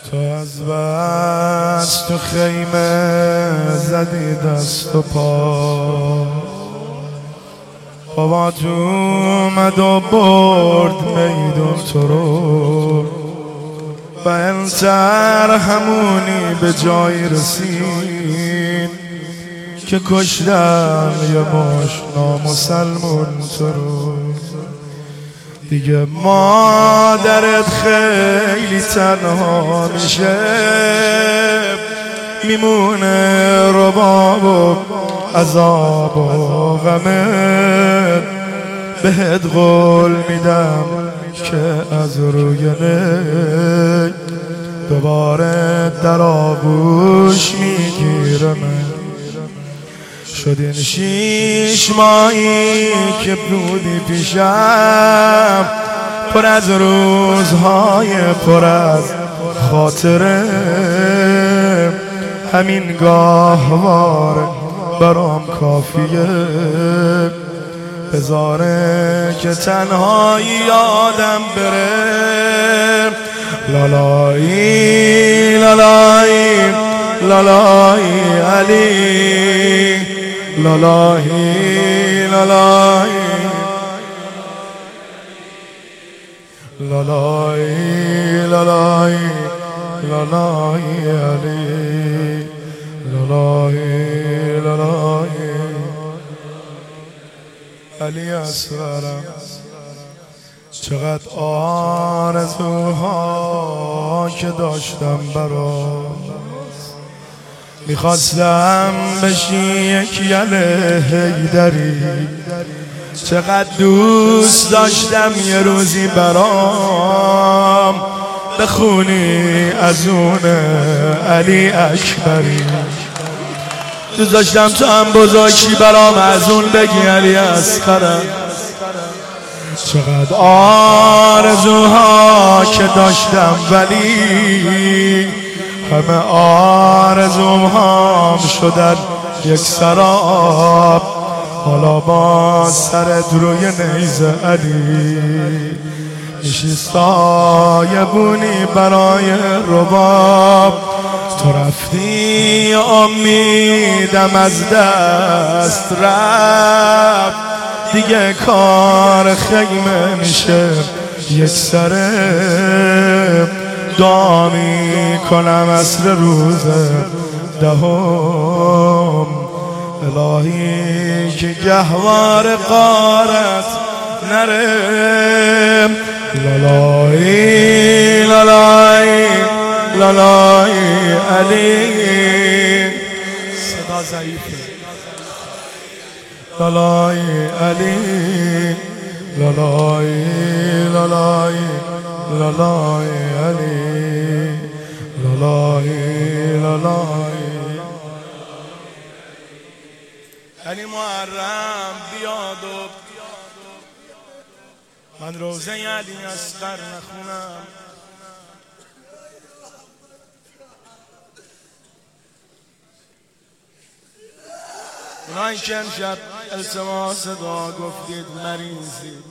تو از بس تو خیمه زدی دست و پا، بابا تو اومد و برد میدون تو رو و انتر همونی به جایی رسید که کشتم یه ماش نامسلمون تو رو. دیگه مادرت خیلی تنها میشه، میمونه رباب و عذاب و غمت. بهت قول میدم که از روی نی دوباره در آغوش میگیرم. شدین 6 ماهی که بودی پیشم، پر از روزهای پر از خاطره. همین گاهواره برام کافیه، بذاره که تنهایی یادم بره. لالایی لالایی لالایی علی، لالایی لالایی لالایی لالایی لالایی علی، لالایی لالایی علی اصغرم. چقدر آرزوها که داشتم برات، میخواستم بشی یک یله حیدری. چقدر دوست داشتم یه روزی برام بخونی از اون علی اکبری. دوست داشتم تو هم بزرگی برام از اون بگی علی اصغرم. چقدر آرزوها که داشتم ولی همه آرزوهام شدن یک سراب. حالا با سرت روی نیزه علی میشی سایبونی برای رباب. تو رفتی امیدم از دست رفت، دیگه کار خیمه میشه یک سره. دعا میکنم عصر روز دهم، الهی که گهوار قارت نره. لالایی لالایی لالایی علی، صدا ضعیفه. لالایی علی، لالایی لالایی لالایی علی، لالایی لالایی علی. محرم بیاد و من روزه علی اصغر نخونم. اونایی که امشب التماس دعا گفتید مریضید،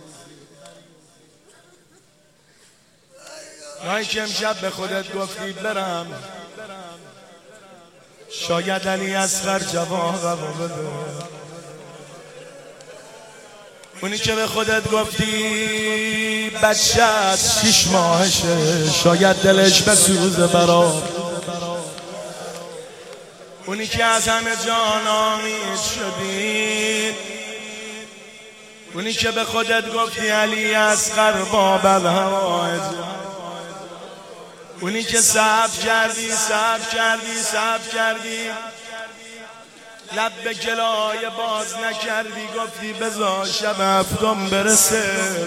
اونایی که امشب به خودت گفتید برم، شاید علی اصغر جوابمو بده. اونی که به خودت گفتی بچه‌ت 6 ماهشه، شاید دلش بسوزه برات. اونی که از همه جان امید شدی، اونی که به خودت گفتی علی اصغر باب الهوایج، اونی که صبر کردی لب به گلایه باز نکردی، گفتی بذار شب 7 برسه.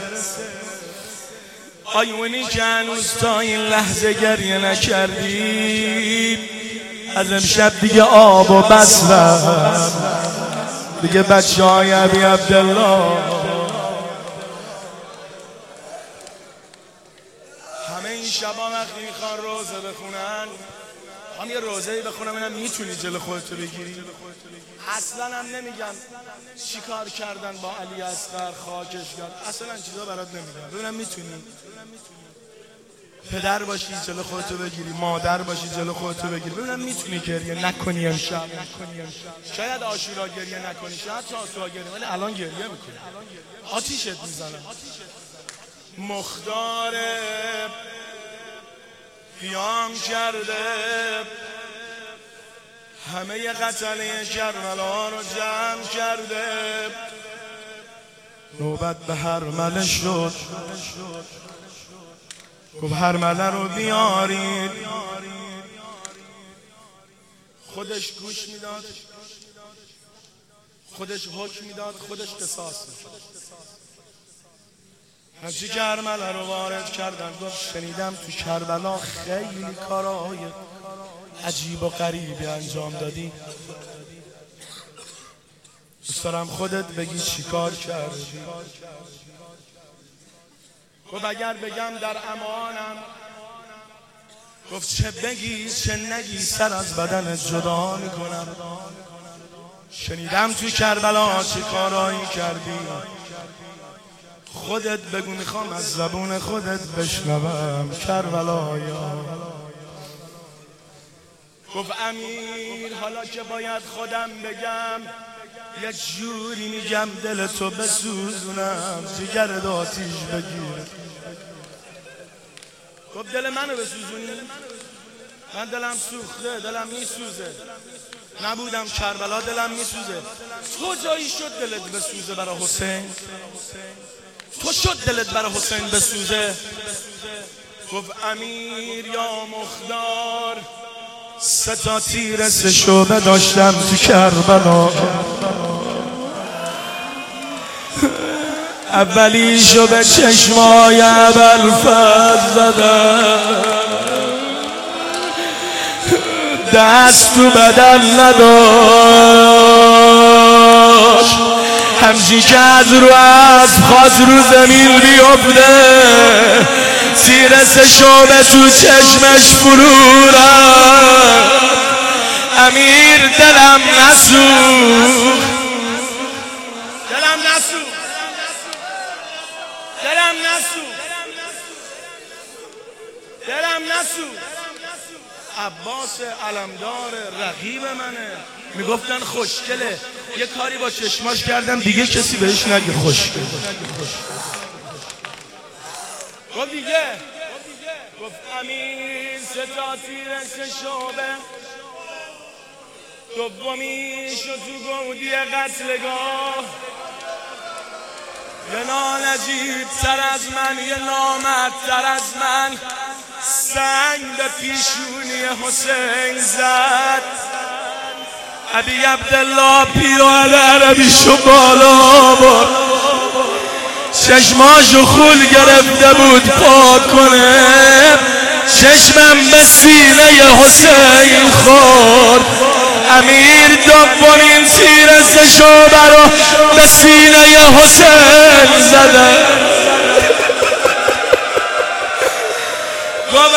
آی اونی که هنوز تا این لحظه گریه نکردی، از امشب دیگه آب و بس رفت. دیگه بچه های ابی عبدالله همه این شبا وقتی میخوان روزه بخونن، هم یه روزه‌ای بخونم اینم میتونی جلو خودتو بگیری. اصلا هم نمیگم چی کار کردن با علی اصغر خاکش کرد، اصلا چیزا برات نمیگم. ببینم میتونی. پدر باشی جلو خودتو بگیری، مادر باشی جلو خودتو بگیری. ببینم میتونی گریه نکنی امشب. شاید عاشورا گریه نکنی، شاید تاسوعا گریه، ولی الان گریه میکنی، آتیشت میزنه. مختار قیام کرده، همه قتله کربلا رو جمع کرده. نوبت به هرمله شد، گفت هرمله رو بیارید. خودش گوش میداد، خودش حکم میداد، خودش قصاص میشد. هرچی که هرمله رو وارد کردن گفت شنیدم تو کربلا خیلی کارهای عجیب و غریبی انجام دادی، دوست دارم خودت بگی چی کار کردی. گفت اگر بگم در امانم، گفت چه بگی چه نگی سر از بدن جدا میکنم. شنیدم تو کربلا چه کارایی کردی، خودت بگو میخوام از زبون خودت بشنوم کربلایا. گفت امیر حالا که باید خودم بگم، یه جوری میگم دلتو بسوزونم، جگرت آتیش بگیر. گفت دل منو بسوزونی؟ من دلم سوخته، دلم میسوزه، نبودم کربلا دلم میسوزه. تو جایی شد دلت بسوزه برای حسین؟ تو شد دلت برای حسین بسوزه؟ گفت امیر یا مختار، 3 تا تیر 3 شعبه داشتم تو کربلا. اولیشو به چشمای ابوالفضل زدم، دست تو بدن نداشت، همچین که از رو اسب خواست رو زمین بیفته، تیر 3 شعبه تو چشمش فرو رفت. امیر دلم نسوخت، دلم نسوخت، دلم نسوخت، دلم نسوخت. عباس علمدار رقیب منه، میگفتن خوشگله، یه کاری با چشماش کردم دیگه کسی بهش نگه خوشگل. گفت دیگه، گفت امیر 3 تا تیر 3 شعبه، دومیشو تو گودی قتلگاه. یه نالجیب تر از من، یه نامردتر از من، سنگ به پیشونی حسین زد. ابی عبدالله پیرهن عربیشو بالا برد، چشماشو خول گرفته بود پاک کنه، چشمم به سینه حسین خورد. امیر دومین تیر 3 شعبه رو به سینه حسین زده. گفت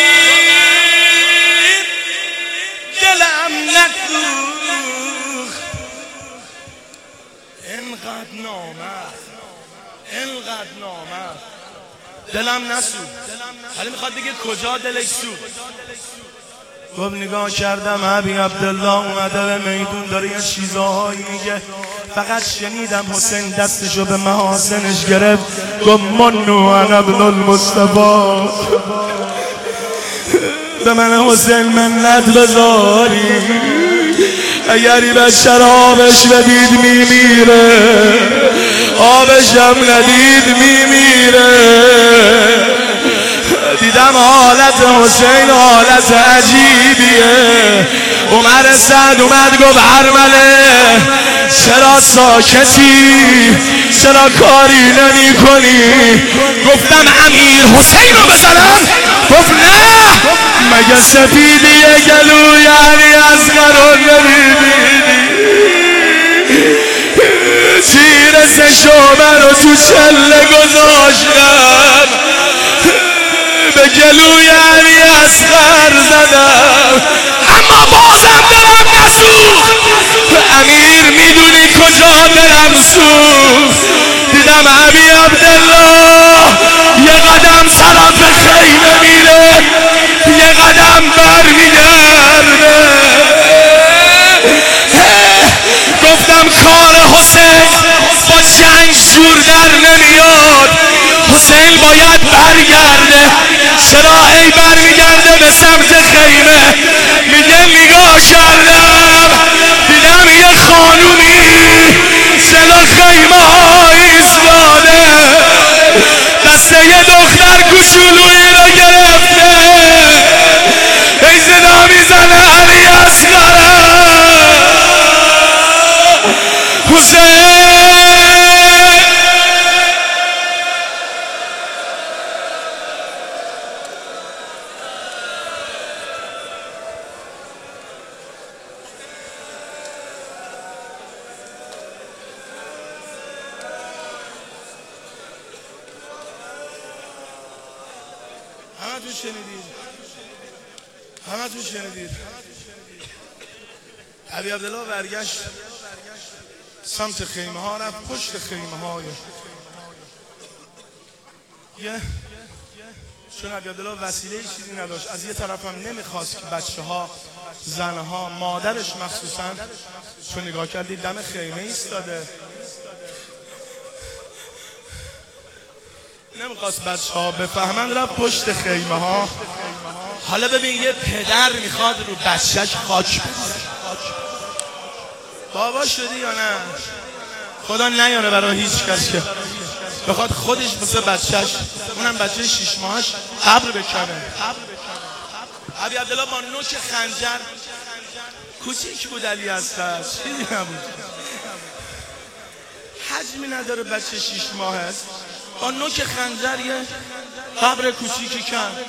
امیر دلم نسوخت، انقدر نامرد، انقدر نامرد، دلم نسوخت. حالا میخواد بگه کجا دلش سوخت. گفت نگاه کردم ابی عبدالله اومده به میدون داره یه چیزهایی میگه، فقط شنیدم حسین دستشو به محاسنش گرفت، گفت منو انا ابن المصطفی، به من حسین منت بذاری، اگری به شرابش بدید میمیره، آبشم ندید میمیره. دیدم حالت حسین حالت عجیبیه. عمر سعد اومد گفت هرمله چرا ساکتی، چرا کاری نمی کنی؟ گفتم امیر حسین رو بزنم؟ گفت نه، مگه سفیدی گلو یعنی از قرار نمیبینی؟ تیر 3 شعبه رو تو چله گذاشتم، به گلوی علی اصغر زدم، اما بازم دلم نسوخت. امیر میدونی کجا دلم سوخت؟ دیدم ابی عبدالله یه قدم طرف خیمه میره. هم برمیگرده. گفتم کار حسین با جنگ جور در نمیاد، حسین باید برگرده. چرا ای برمیگرده به سمت خیمه؟ میگه نگاه کردم دیدم یه خانومی جلو خیمه ها ایستاده، دسته یه دختر کوچولویی رو گرفته، ای صدا میزنه علی اصغر حسین. همتون شنیدید علی عبدالله برگشت سمت خیمه ها، رفت پشت خیمه های چون علی عبدالله وسیله چیزی نداشت، از یه طرف هم نمیخواست که بچه ها، زنه ها، مادرش مخصوصا، چون نگاه کردید دم خیمه ایستاده، نمیخواست بچه ها بفهمن، رفت پشت خیمه ها. حالا ببین یه پدر میخواد رو بچهش خاک بریزه. بابا شدی یا نه؟ خدا نیاره برای هیچ کس که بخواد خودش مثل بچهش، اونم بچه 6 ماهش قبر بکنه. علی عبدالله با نوک خنجر، کوچیک بود علی اصغر، چیزی نبود، حجمی نداره، بچه 6 ماه است، با نوک خنجر یه قبر کوچیکی کرد.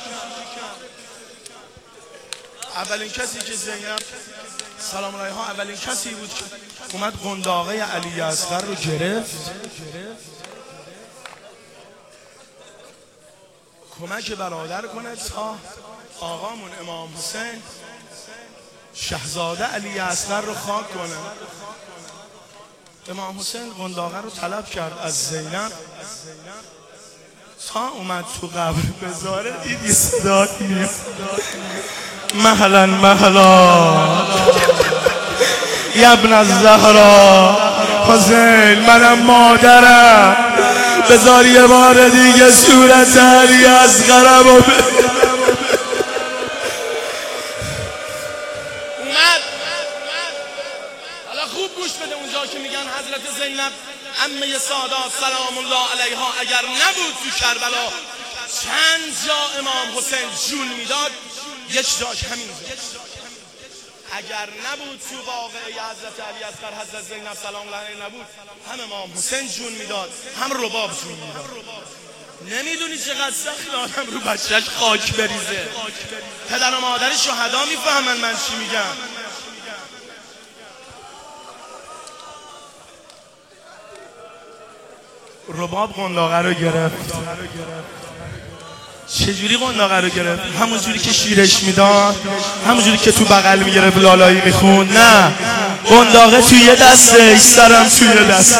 اولین کسی که زینب سلام علیها، اولین کسی بود که اومد قنداقه علی اصغر رو گرفت، کمک برادر کنه تا آقامون امام حسین شهزاده علی اصغر رو خاک کنه. امام حسین قنداقه رو طلب کرد از زینب، تا اومد تو قبر بذاره دیدی صدا میاد مهلا مهلا یا ابن الزهرا حسین، منم مادرم، بذار یه بار دیگه صورت علی اصغرم رو حالا خوب گوش بده اونجا که میگن حضرت زینب عمه سادات سلام الله علیها اگر نبود تو کربلا چند جا امام حسین جون میداد، یک جاش همین جا. اگر نبود تو واقعه حضرت علی اصغر حضرت زینب سلام الله علیها نبود، هم امام حسین جون میداد هم رباب جون میداد. نمیدونی چقدر سخت آدم رو بچهش خاک بریزه. پدر و مادر شهدا میفهمن من چی میگم. رباب قنداقه رو گرفت. چجوری قنداقه رو گرفت؟ همون جوری که شیرش میداد، همون جوری که تو بغل میگرفت لالایی میخوند؟ نه، قنداقه توی یه دسته، سرم توی یه دسته.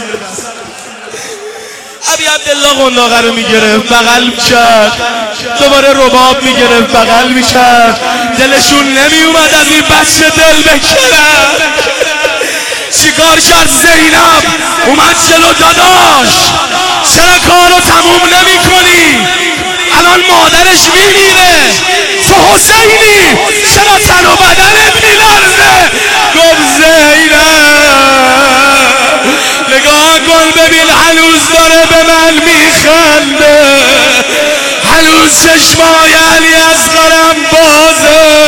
علی عبدالله قنداقه رو میگرفت بغل میکرد، دوباره رباب میگرفت بغل میکرد. دلشون نمیومد از این بچه دل بکنن. چیکار کرد زینب؟ اومد جلو داداش، چرا کارو تموم نمی کنی؟ الان مادرش میمیره، تو حسینی، چرا تن و بدنت میلرزه؟ گفت زینب نگاه کن ببین هنوز داره به من میخنده، هنوز چشمای علی اصغرم بازه.